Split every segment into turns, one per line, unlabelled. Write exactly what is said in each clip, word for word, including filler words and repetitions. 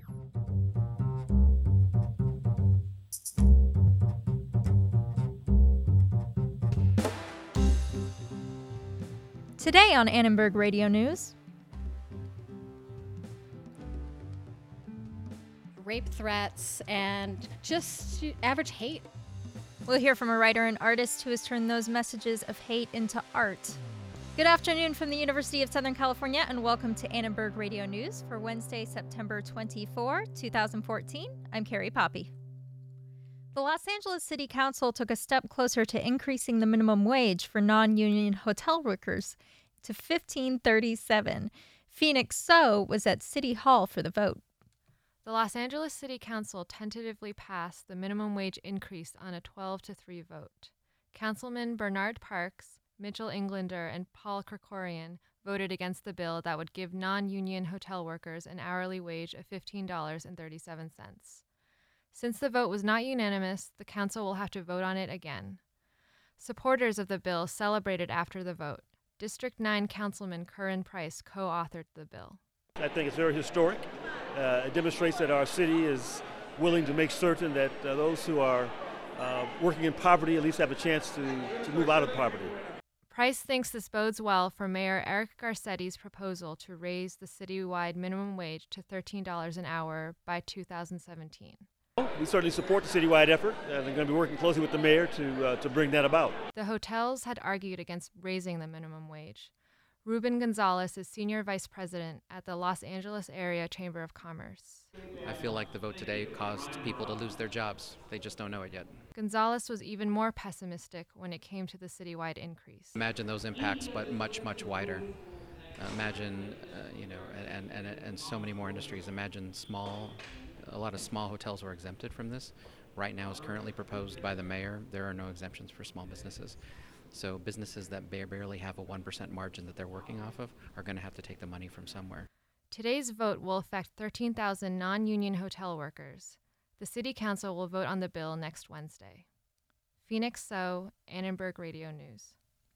Today on Annenberg Radio News.
Rape threats and just average hate.
We'll hear from a writer and artist who has turned those messages of hate into art. Good afternoon from the University of Southern California, and welcome to Annenberg Radio News for Wednesday, September twenty-fourth, twenty fourteen. I'm Carrie Poppy. The Los Angeles City Council took a step closer to increasing the minimum wage for non-union hotel workers to fifteen thirty-seven. Phoenix So was at City Hall for the vote.
The Los Angeles City Council tentatively passed the minimum wage increase on a twelve to three vote. Councilman Bernard Parks, Mitchell Englander, and Paul Krikorian voted against the bill that would give non-union hotel workers an hourly wage of fifteen dollars and thirty-seven cents. Since the vote was not unanimous, the council will have to vote on it again. Supporters of the bill celebrated after the vote. District nine Councilman Curran Price co-authored the bill.
I think it's very historic. Uh, it demonstrates that our city is willing to make certain that uh, those who are uh, working in poverty at least have a chance to, to move out of poverty.
Price thinks this bodes well for Mayor Eric Garcetti's proposal to raise the citywide minimum wage to thirteen dollars an hour by two thousand seventeen.
We certainly support the citywide effort, and we're going to be working closely with the mayor to uh, to bring that about.
The hotels had argued against raising the minimum wage. Ruben Gonzalez is Senior Vice President at the Los Angeles Area Chamber of Commerce.
I feel like the vote today caused people to lose their jobs. They just don't know it yet.
Gonzalez was even more pessimistic when it came to the citywide increase.
Imagine those impacts, but much, much wider. Uh, imagine, uh, you know, and, and, and so many more industries. Imagine small, a lot of small hotels were exempted from this. Right now, as currently proposed by the mayor, there are no exemptions for small businesses. So businesses that barely have a one percent margin that they're working off of are going to have to take the money from somewhere.
Today's vote will affect thirteen thousand non-union hotel workers. The City Council will vote on the bill next Wednesday. Phoenix So, Annenberg Radio News.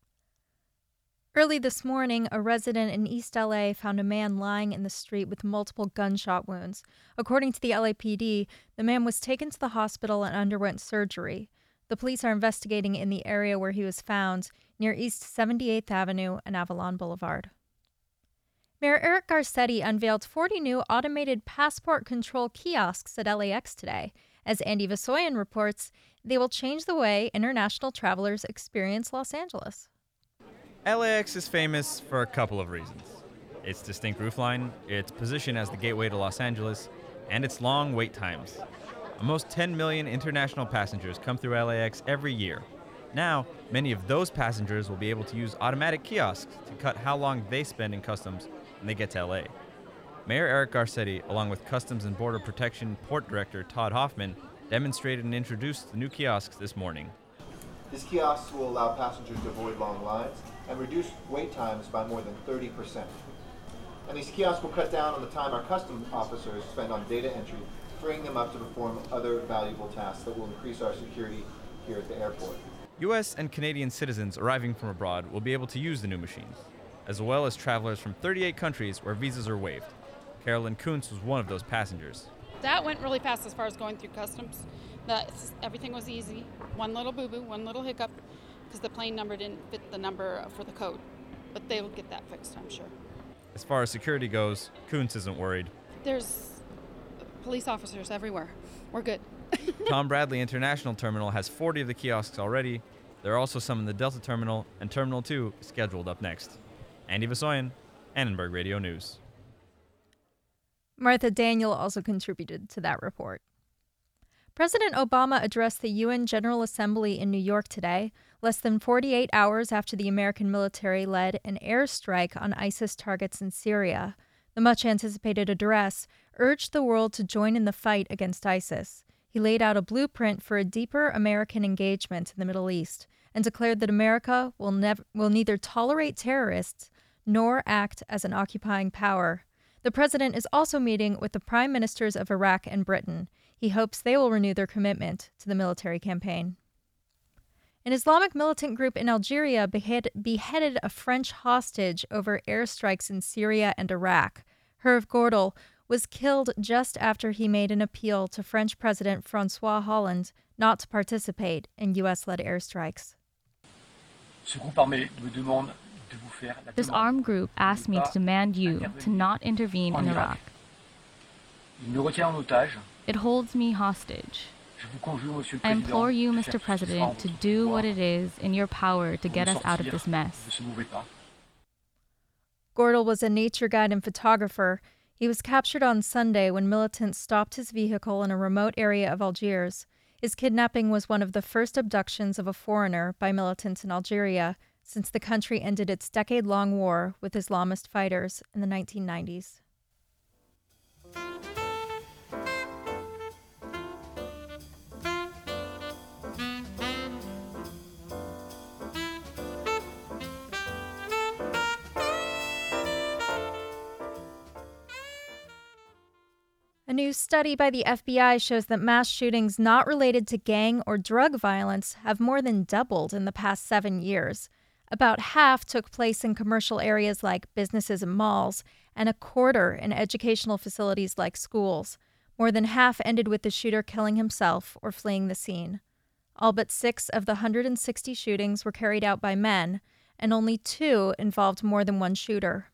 Early this morning, a resident in East L A found a man lying in the street with multiple gunshot wounds. According to the L A P D, the man was taken to the hospital and underwent surgery. The police are investigating in the area where he was found, near East seventy-eighth Avenue and Avalon Boulevard. Mayor Eric Garcetti unveiled forty new automated passport control kiosks at L A X today. As Andy Vasoyan reports, they will change the way international travelers experience Los Angeles.
L A X is famous for a couple of reasons. Its distinct roofline, its position as the gateway to Los Angeles, and its long wait times. Almost ten million international passengers come through L A X every year. Now, many of those passengers will be able to use automatic kiosks to cut how long they spend in customs when they get to L A. Mayor Eric Garcetti, along with Customs and Border Protection Port Director Todd Hoffman, demonstrated and introduced the new kiosks this morning.
These kiosks will allow passengers to avoid long lines and reduce wait times by more than thirty percent. And these kiosks will cut down on the time our customs officers spend on data entry, freeing them up to perform other valuable tasks that will increase our security here at the airport.
U S and Canadian citizens arriving from abroad will be able to use the new machines, as well as travelers from thirty-eight countries where visas are waived. Carolyn Kuntz was one of those passengers.
That went really fast as far as going through customs. That everything was easy. One little boo-boo, one little hiccup, because the plane number didn't fit the number for the code. But they will get that fixed, I'm sure.
As far as security goes, Kuntz isn't worried.
There's police officers everywhere. We're good.
Tom Bradley International Terminal has forty of the kiosks already. There are also some in the Delta Terminal, and Terminal two is scheduled up next. Andy Vasoyan, Annenberg Radio News.
Martha Daniel also contributed to that report. President Obama addressed the U N General Assembly in New York today, less than forty-eight hours after the American military led an airstrike on ISIS targets in Syria. The much-anticipated address urged the world to join in the fight against ISIS. He laid out a blueprint for a deeper American engagement in the Middle East and declared that America will, nev- will neither tolerate terrorists nor act as an occupying power. The president is also meeting with the prime ministers of Iraq and Britain. He hopes they will renew their commitment to the military campaign. An Islamic militant group in Algeria behead, beheaded a French hostage over airstrikes in Syria and Iraq. Hervé Gordel was killed just after he made an appeal to French President François Hollande not to participate in U S-led airstrikes.
This armed group asked me to demand you to not intervene in Iraq. It holds me hostage. I implore you, Mister President, to do what it is in your power to get us out of this mess.
Gordel was a nature guide and photographer. He was captured on Sunday when militants stopped his vehicle in a remote area of Algiers. His kidnapping was one of the first abductions of a foreigner by militants in Algeria since the country ended its decade-long war with Islamist fighters in the nineteen nineties. A new study by the F B I shows that mass shootings not related to gang or drug violence have more than doubled in the past seven years. About half took place in commercial areas like businesses and malls, and a quarter in educational facilities like schools. More than half ended with the shooter killing himself or fleeing the scene. All but six of the one hundred sixty shootings were carried out by men, and only two involved more than one shooter.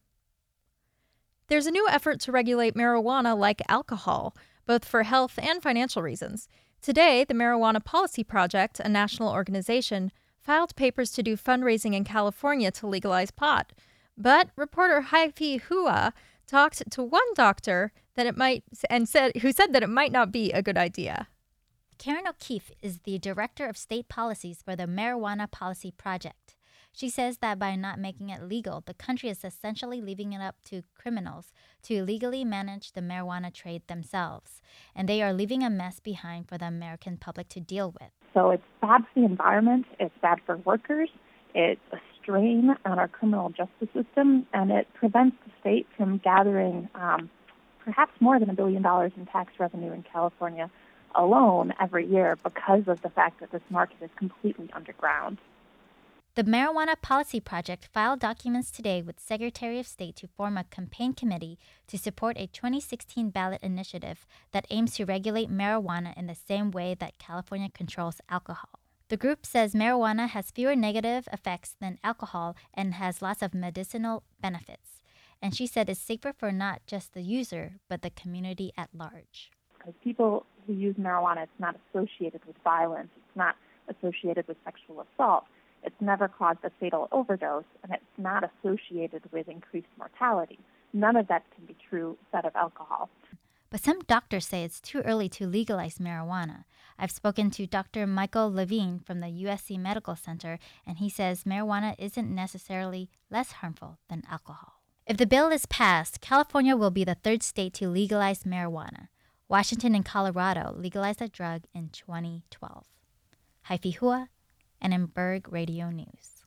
There's a new effort to regulate marijuana like alcohol, both for health and financial reasons. Today, the Marijuana Policy Project, a national organization, filed papers to do fundraising in California to legalize pot. But reporter Haifi Hua talked to one doctor that it might and said who said that it might not be a good idea.
Karen O'Keefe is the director of state policies for the Marijuana Policy Project. She says that by not making it legal, the country is essentially leaving it up to criminals to legally manage the marijuana trade themselves, and they are leaving a mess behind for the American public to deal with.
So it's bad for the environment, it's bad for workers, it's a strain on our criminal justice system, and it prevents the state from gathering um, perhaps more than a billion dollars in tax revenue in California alone every year because of the fact that this market is completely underground.
The Marijuana Policy Project filed documents today with Secretary of State to form a campaign committee to support a twenty sixteen ballot initiative that aims to regulate marijuana in the same way that California controls alcohol. The group says marijuana has fewer negative effects than alcohol and has lots of medicinal benefits. And she said it's safer for not just the user, but the community at large.
Because people who use marijuana, it's not associated with violence, it's not associated with sexual assault. It's never caused a fatal overdose, and it's not associated with increased mortality. None of that can be true said of alcohol.
But some doctors say it's too early to legalize marijuana. I've spoken to Doctor Michael Levine from the U S C Medical Center, and he says marijuana isn't necessarily less harmful than alcohol. If the bill is passed, California will be the third state to legalize marijuana. Washington and Colorado legalized the drug in twenty twelve. Haifi Hua, Annenberg Radio News.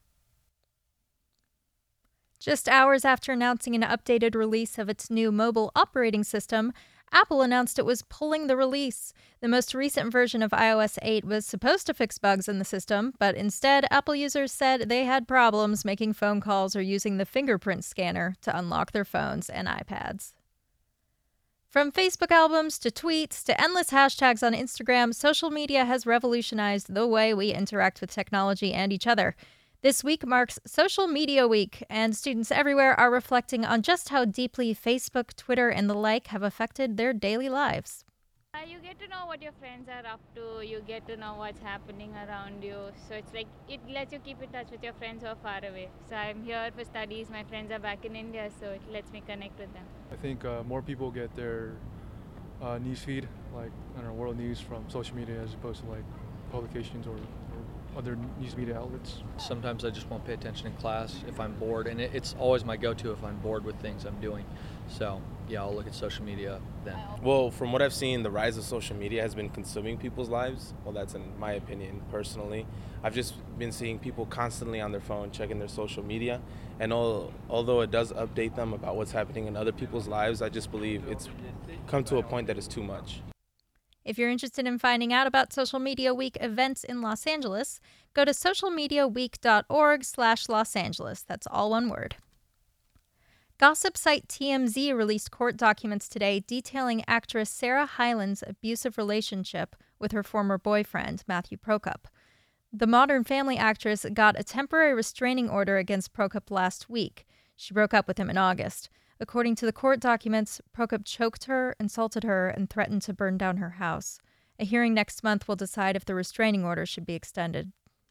Just hours after announcing an updated release of its new mobile operating system, Apple announced it was pulling the release. The most recent version of iOS eight was supposed to fix bugs in the system, but instead, Apple users said they had problems making phone calls or using the fingerprint scanner to unlock their phones and iPads. From Facebook albums to tweets to endless hashtags on Instagram, social media has revolutionized the way we interact with technology and each other. This week marks Social Media Week, and students everywhere are reflecting on just how deeply Facebook, Twitter, and the like have affected their daily lives.
Uh, you get to know what your friends are up to, you get to know what's happening around you, so it's like it lets you keep in touch with your friends who are far away. So I'm here for studies, my friends are back in India, so it lets me connect with them.
I think uh, more people get their uh, news feed, like I don't know, world news from social media as opposed to like publications or, or other news media outlets.
Sometimes I just won't pay attention in class if I'm bored, and it, it's always my go-to if I'm bored with things I'm doing. So yeah, I'll look at social media then.
Well, from what I've seen, the rise of social media has been consuming people's lives. Well, that's in my opinion, personally. I've just been seeing people constantly on their phone checking their social media, and all, although it does update them about what's happening in other people's lives, I just believe it's come to a point that it's too much.
If you're interested in finding out about Social Media Week events in Los Angeles, go to social media week dot org slash Los Angeles. That's all one word. Gossip site T M Z released court documents today detailing actress Sarah Hyland's abusive relationship with her former boyfriend, Matthew Prokop. The Modern Family actress got a temporary restraining order against Prokop last week. She broke up with him in August. According to the court documents, Prokop choked her, insulted her, and threatened to burn down her house. A hearing next month will decide if the restraining order should be extended.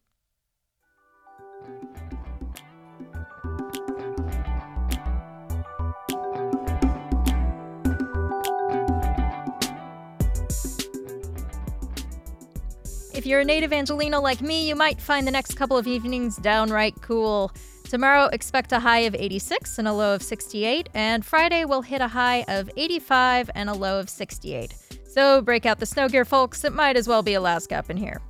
If you're a native Angelino like me, you might find the next couple of evenings downright cool. Tomorrow, expect a high of eighty-six and a low of sixty-eight, and Friday will hit a high of eighty-five and a low of sixty-eight. So break out the snow gear, folks. It might as well be Alaska up in here.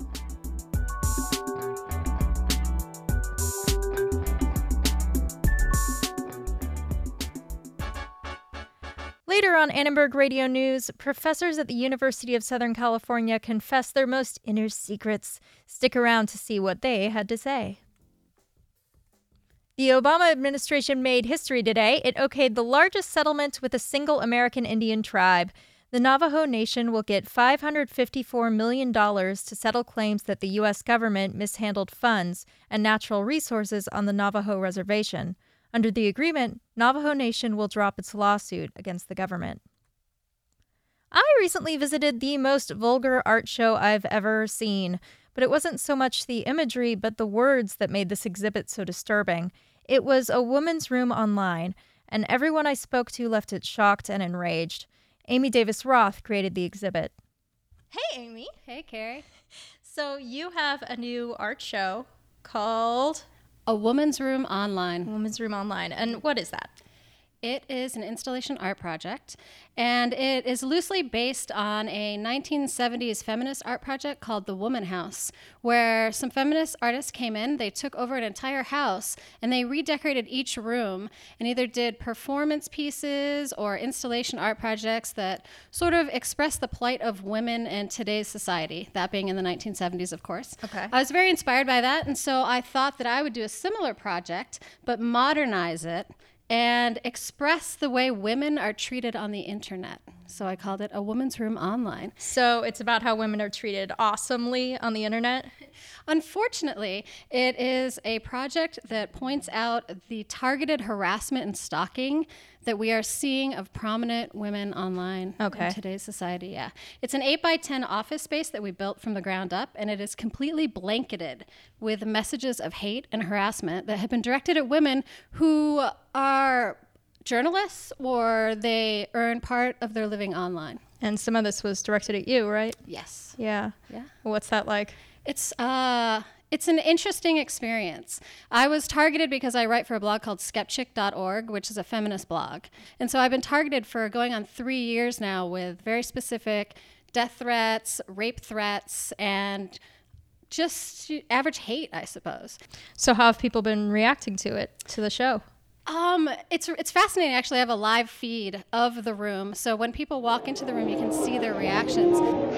Later on Annenberg Radio News, professors at the University of Southern California confess their most inner secrets. Stick around to see what they had to say. The Obama administration made history today. It okayed the largest settlement with a single American Indian tribe. The Navajo Nation will get five hundred fifty-four million dollars to settle claims that the U S government mishandled funds and natural resources on the Navajo reservation. Under the agreement, Navajo Nation will drop its lawsuit against the government. I recently visited the most vulgar art show I've ever seen, but it wasn't so much the imagery but the words that made this exhibit so disturbing. It was A Woman's Room Online, and everyone I spoke to left it shocked and enraged. Amy Davis Roth created the exhibit. Hey, Amy.
Hey, Carrie.
So you have a new art show called
A Woman's Room Online.
Woman's Room Online. And what is that?
It is an installation art project, and it is loosely based on a nineteen seventies feminist art project called The Woman House, where some feminist artists came in, they took over an entire house, and they redecorated each room and either did performance pieces or installation art projects that sort of express the plight of women in today's society, that being in the nineteen seventies, of course.
Okay.
I was very inspired by that, and so I thought that I would do a similar project, but modernize it and express the way women are treated on the internet. So I called it A Woman's Room Online.
So it's about how women are treated awesomely on the internet?
Unfortunately, it is a project that points out the targeted harassment and stalking that we are seeing of prominent women online
okay.
in today's society. Yeah, it's an eight by ten office space that we built from the ground up, and it is completely blanketed with messages of hate and harassment that have been directed at women who are journalists or they earn part of their living online.
And some of this was directed at you, right?
Yes.
Yeah.
Yeah.
What's that like?
It's uh, it's an interesting experience. I was targeted because I write for a blog called skepchick dot org, which is a feminist blog. And so I've been targeted for going on three years now with very specific death threats, rape threats, and just average hate, I suppose.
So how have people been reacting to it, to the show?
Um, it's it's fascinating. Actually, I have a live feed of the room. So when people walk into the room, you can see their reactions.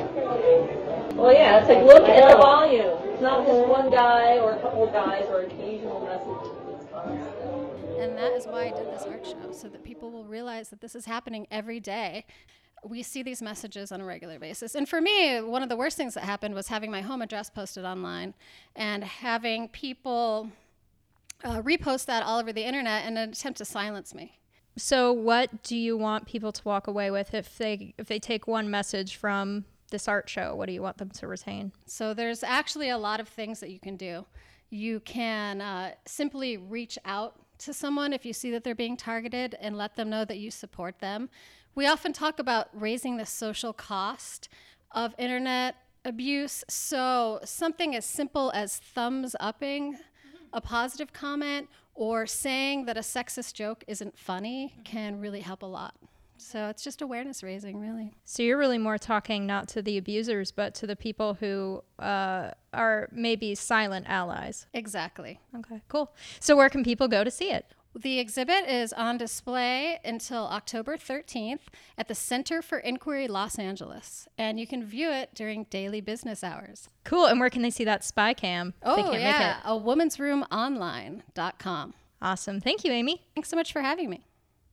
Well, yeah, it's like, look at the volume. It's not just one guy or a couple of guys or occasional messages. It's constant.
And that is why I did this art show, so that people will realize that this is happening every day. We see these messages on a regular basis. And for me, one of the worst things that happened was having my home address posted online and having people uh, repost that all over the internet in an attempt to silence me.
So what do you want people to walk away with if they if they take one message from this art show? What do you want them to retain?
So there's actually a lot of things that you can do. You can uh, simply reach out to someone if you see that they're being targeted and let them know that you support them. We often talk about raising the social cost of internet abuse. So something as simple as thumbs upping a positive comment or saying that a sexist joke isn't funny can really help a lot. So it's just awareness raising, really.
So you're really more talking not to the abusers, but to the people who uh, are maybe silent allies.
Exactly.
Okay, cool. So where can people go to see it?
The exhibit is on display until October thirteenth at the Center for Inquiry Los Angeles, and you can view it during daily business hours.
Cool. And where can they see that spy cam?
Oh,
they can't
yeah,
make it?
a woman's room online dot com.
Awesome. Thank you, Amy.
Thanks so much for having me.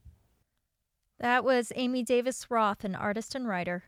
That was Amy Davis Roth, an artist and writer.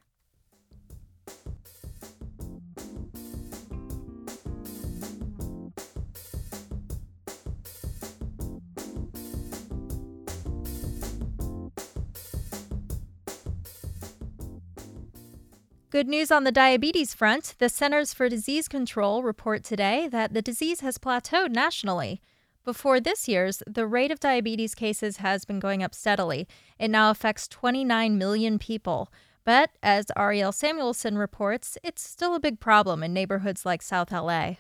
Good news on the diabetes front. The Centers for Disease Control report today that the disease has plateaued nationally. Before this year's, the rate of diabetes cases has been going up steadily. It now affects twenty-nine million people. But as Ariel Samuelson reports, it's still a big problem in neighborhoods like South L A.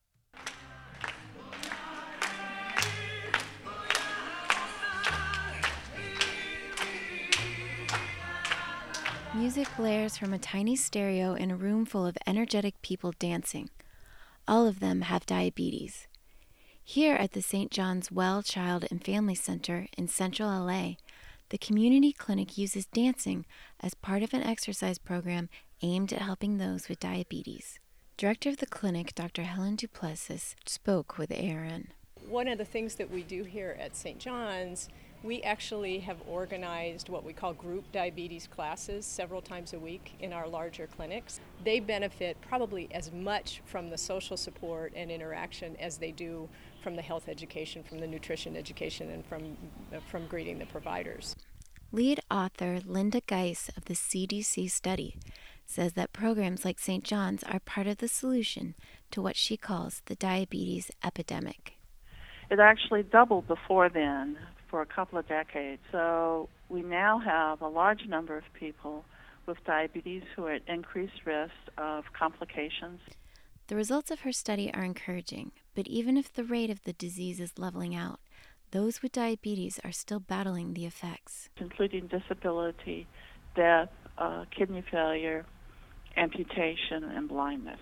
Music blares from a tiny stereo in a room full of energetic people dancing. All of them have diabetes. Here at the Saint John's Well Child and Family Center in Central L A, the community clinic uses dancing as part of an exercise program aimed at helping those with diabetes. Director of the clinic, Doctor Helen Duplessis, spoke with A R N.
One of the things that we do here at Saint John's, we actually have organized what we call group diabetes classes several times a week in our larger clinics. They benefit probably as much from the social support and interaction as they do from the health education, from the nutrition education, and from, uh, from greeting the providers.
Lead author Linda Geis of the C D C study says that programs like Saint John's are part of the solution to what she calls the diabetes epidemic.
It actually doubled before then for a couple of decades. So we now have a large number of people with diabetes who are at increased risk of complications.
The results of her study are encouraging, but even if the rate of the disease is leveling out, those with diabetes are still battling the effects,
including disability, death, uh, kidney failure, amputation, and blindness.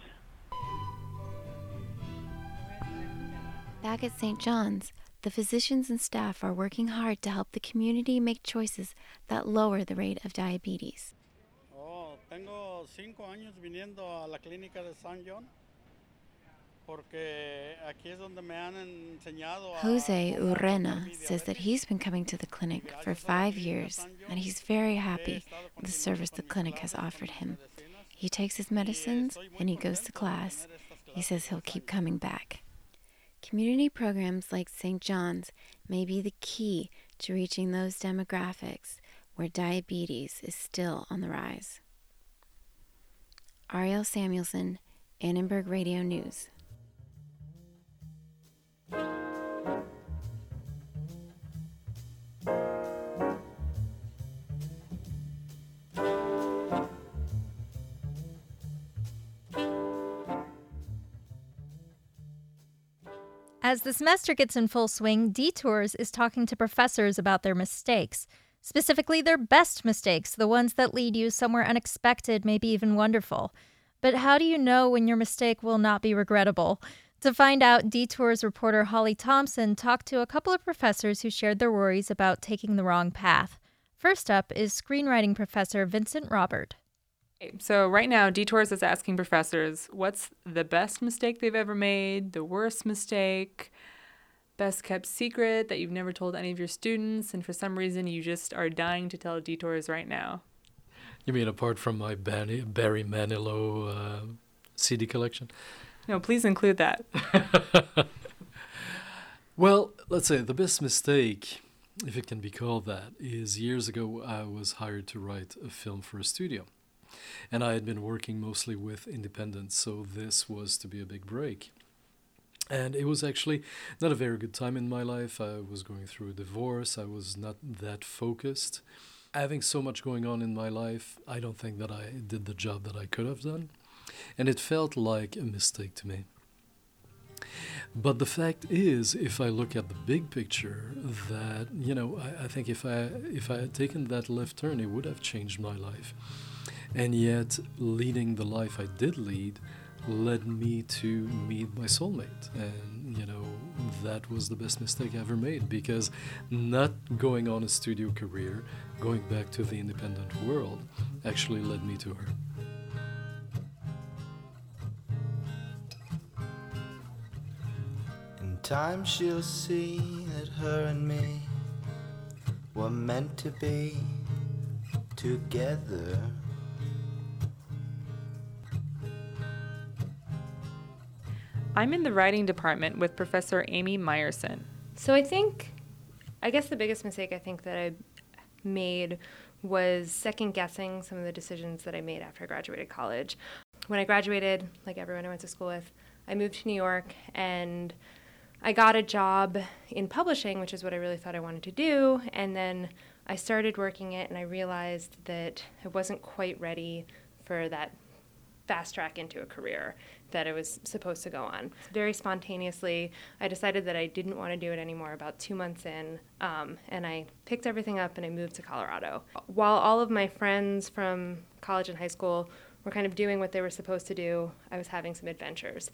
Back at Saint John's, the physicians and staff are working hard to help the community make choices that lower the rate of diabetes.
Oh, tengo cinco años viniendo a la clínica de San John.
Jose Urrena says that he's been coming to the clinic for five years and he's very happy with the service the clinic has offered him. He takes his medicines and he goes to class. He says he'll keep coming back. Community programs like Saint John's may be the key to reaching those demographics where diabetes is still on the rise. Ariel Samuelson, Annenberg Radio News.
As the semester gets in full swing, Detours is talking to professors about their mistakes, specifically their best mistakes, the ones that lead you somewhere unexpected, maybe even wonderful. But how do you know when your mistake will not be regrettable? To find out, Detours reporter Holly Thompson talked to a couple of professors who shared their worries about taking the wrong path. First up is screenwriting professor Vincent Robert.
So right now, Detours is asking professors what's the best mistake they've ever made, the worst mistake, best kept secret that you've never told any of your students, and for some reason you just are dying to tell Detours right now.
You mean apart from my Barry, Barry Manilow uh, C D collection?
No, please include that.
Well, let's say the best mistake, if it can be called that, is years ago I was hired to write a film for a studio. And I had been working mostly with independents, so this was to be a big break. And it was actually not a very good time in my life. I was going through a divorce. I was not that focused. Having so much going on in my life, I don't think that I did the job that I could have done. And it felt like a mistake to me. But the fact is, if I look at the big picture, that, you know, I, I think if I if I had taken that left turn, it would have changed my life. And yet, leading the life I did lead led me to meet my soulmate. And, you know, that was the best mistake I ever made, because not going on a studio career, going back to the independent world, actually led me to her.
In time she'll see that her and me were meant to be.
together.
I'm in the writing department with Professor Amy Meyerson.
So I think, I guess the biggest mistake I think that I made was second guessing some of the decisions that I made after I graduated college. When I graduated, like everyone I went to school with, I moved to New York and I got a job in publishing, which is what I really thought I wanted to do. And then I started working it and I realized that I wasn't quite ready for that fast track into a career that I was supposed to go on. Very spontaneously, I decided that I didn't want to do it anymore about two months in, um, and I picked everything up and I moved to Colorado. While all of my friends from college and high school were kind of doing what they were supposed to do, I was having some adventures.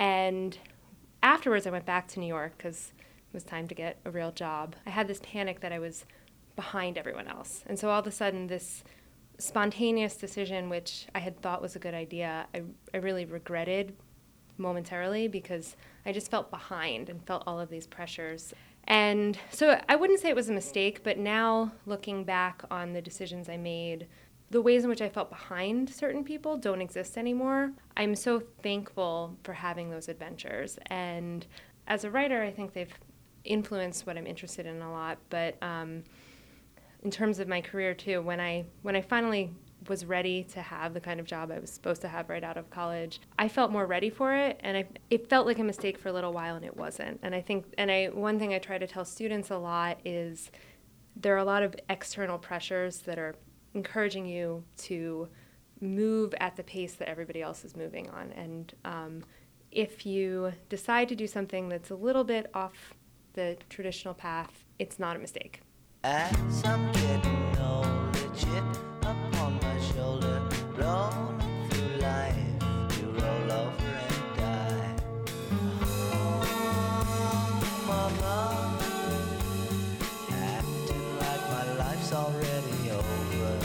And afterwards, I went back to New York because it was time to get a real job. I had this panic that I was behind everyone else. And so all of a sudden, this spontaneous decision, which I had thought was a good idea, I, I really regretted momentarily because I just felt behind and felt all of these pressures. And so I wouldn't say it was a mistake, but now looking back on the decisions I made, the ways in which I felt behind certain people don't exist anymore. I'm so thankful for having those adventures. And as a writer, I think they've influenced what I'm interested in a lot, but um, in terms of my career too, when I when I finally was ready to have the kind of job I was supposed to have right out of college, I felt more ready for it, and I, it felt like a mistake for a little while, and it wasn't. And I think, and I one thing I try to tell students a lot is there are a lot of external pressures that are encouraging you to move at the pace that everybody else is moving on. And um, if you decide to do something that's a little bit off the traditional path, it's not a mistake.
As I'm getting old, the chip upon my shoulder, rolling through life, to roll over and die. Oh, mama, acting like my life's already over.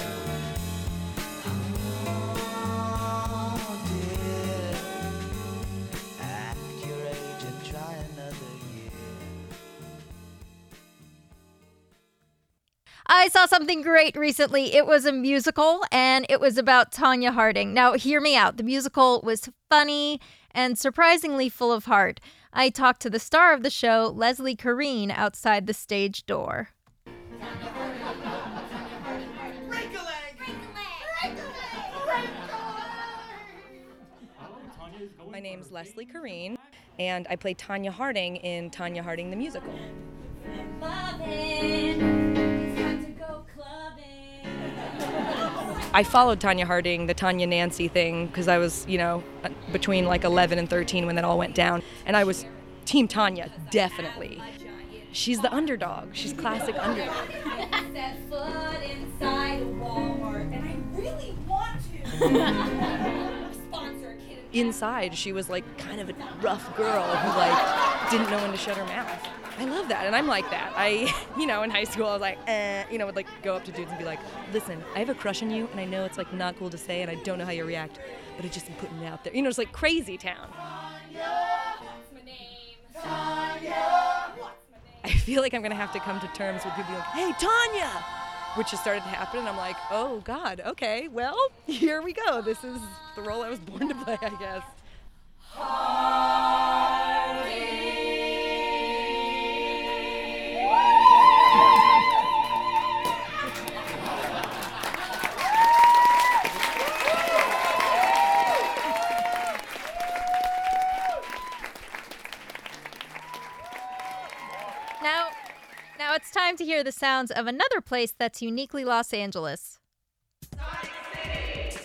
Oh, dear, act your age and try another year.
I saw something great recently. It was a musical, and it was about Tonya Harding. Now, hear me out. The musical was funny and surprisingly full of heart. I talked to the star of the show, Leslie Careen, outside the stage door.
My name's Leslie Careen, and I play Tonya Harding in Tonya Harding the Musical. I followed Tonya Harding, the Tonya Nancy thing, because I was, you know, between like eleven and thirteen when that all went down. And I was Team Tonya, definitely. She's the underdog. She's classic underdog.
Set foot inside a Walmart, and I really want to sponsor a kid.
Inside, she was like kind of a rough girl who like didn't know when to shut her mouth. I love that, and I'm like that. I, you know, in high school, I was like, eh, you know, would like go up to dudes and be like, listen, I have a crush on you, and I know it's like not cool to say, and I don't know how you react, but I just am putting it out there. You know, it's like crazy town.
What's my name? Tonya. What's my name?
I feel like I'm gonna have to come to terms with people being like, hey, Tonya, which has started to happen, and I'm like, oh God, okay, well, here we go. This is the role I was born to play, I guess.
Now, now it's time to hear the sounds of another place that's uniquely Los Angeles.
Sonic City!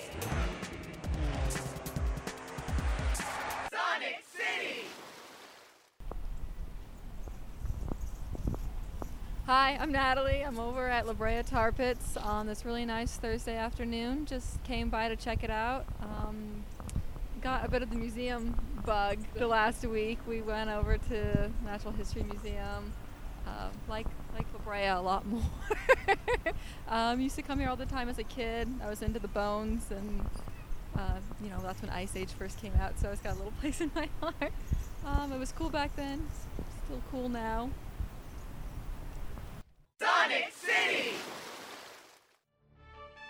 Sonic City!
Hi, I'm Natalie. I'm over at La Brea Tar Pits on this really nice Thursday afternoon. Just came by to check it out. Um, got a bit of the museum bug the last week. We went over to Natural History Museum. Uh, like like La Brea a lot more. um, used to come here all the time as a kid. I was into the bones, and uh, you know, that's when Ice Age first came out, so it's got a little place in my heart. Um, it was cool back then. Still cool now.
Sonic City!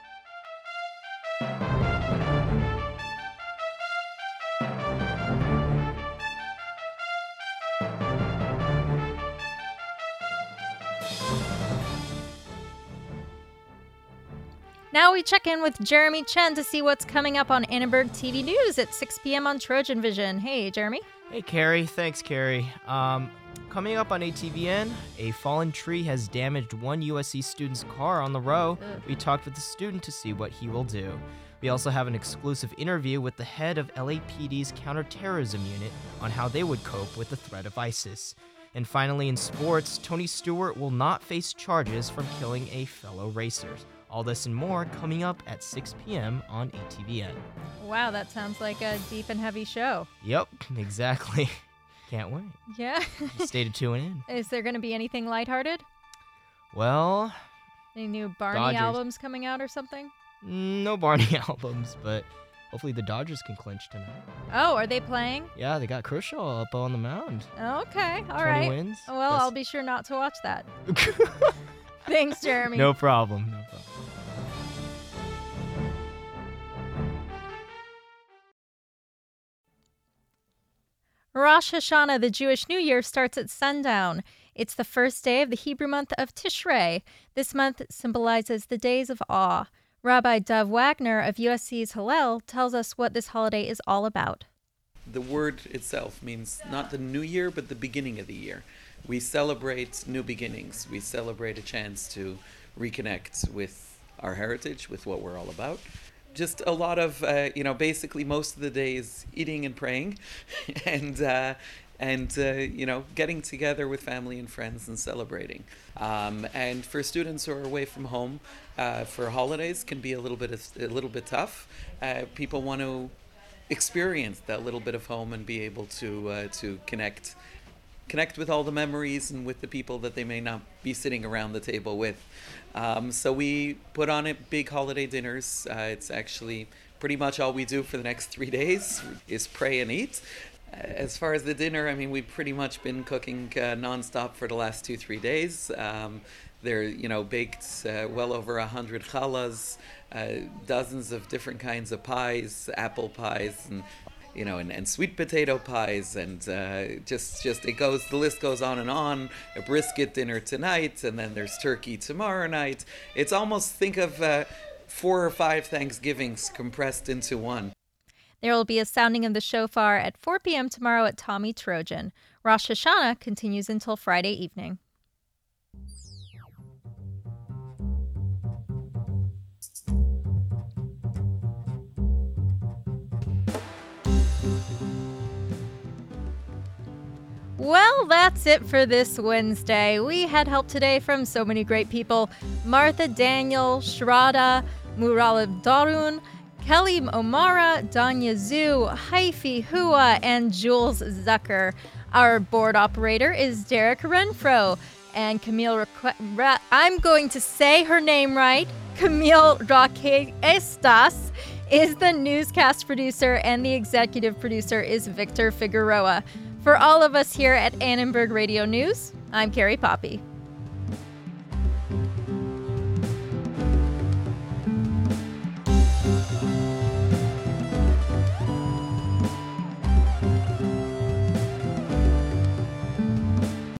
Now we check in with Jeremy Chen to see what's coming up on Annenberg T V News at six p.m. on Trojan Vision. Hey, Jeremy.
Hey, Carrie. Thanks, Carrie. Um, coming up on A T V N, a fallen tree has damaged one U S C student's car on the row.
Ugh.
We talked with the student to see what he will do. We also have an exclusive interview with the head of L A P D's counterterrorism unit on how they would cope with the threat of ISIS. And finally, in sports, Tony Stewart will not face charges from killing a fellow racer. All this and more coming up at six p.m. on A T V N.
Wow, that sounds like a deep and heavy show.
Yep, exactly. Can't wait.
Yeah.
Stay to tune in.
Is there going to be anything lighthearted?
Well,
Any new Barney
Dodgers.
albums coming out or something?
no Barney albums, but hopefully the Dodgers can clinch tonight.
Oh, are they playing?
Yeah, they got Kershaw up on the mound.
Okay, all
twenty
right.
wins.
Well,
That's-
I'll be sure not to watch that. Thanks, Jeremy.
No problem. No problem.
Rosh Hashanah, the Jewish New Year, starts at sundown. It's the first day of the Hebrew month of Tishrei. This month symbolizes the days of awe. Rabbi Dov Wagner of U S C's Hillel tells us what this holiday is all about.
The word itself means not the new year, but the beginning of the year. We celebrate new beginnings. We celebrate a chance to reconnect with our heritage, with what we're all about. Just a lot of, uh, you know, basically most of the day is eating and praying and, uh, and uh, you know, getting together with family and friends and celebrating. Um, and for students who are away from home, uh, for holidays can be a little bit of, a little bit tough. Uh, people want to experience that little bit of home and be able to uh, to connect connect with all the memories and with the people that they may not be sitting around the table with. Um, so we put on it big holiday dinners. Uh, it's actually pretty much all we do for the next three days is pray and eat. Uh, As far as the dinner, I mean, we've pretty much been cooking uh, nonstop for the last two, three days. Um, they're, you know, baked uh, well over a hundred challahs, uh, dozens of different kinds of pies, apple pies, and you know, and, and sweet potato pies, and uh, just, just it goes, the list goes on and on. A brisket dinner tonight, and then there's turkey tomorrow night. It's almost, think of uh, four or five Thanksgivings compressed into one.
There will be a sounding of the shofar at four p.m. tomorrow at Tommy Trojan. Rosh Hashanah continues until Friday evening. Well, that's it for this Wednesday. We had help today from so many great people. Martha Daniel, Shraddha, Muralib Darun, Kelly O'Mara, Danya Zhu, Haifi Hua, and Jules Zucker. Our board operator is Derek Renfro. And Camille, Requ- Ra- I'm going to say her name right, Camille Roque Estas is the newscast producer, and the executive producer is Victor Figueroa. For all of us here at Annenberg Radio News, I'm Carrie Poppy.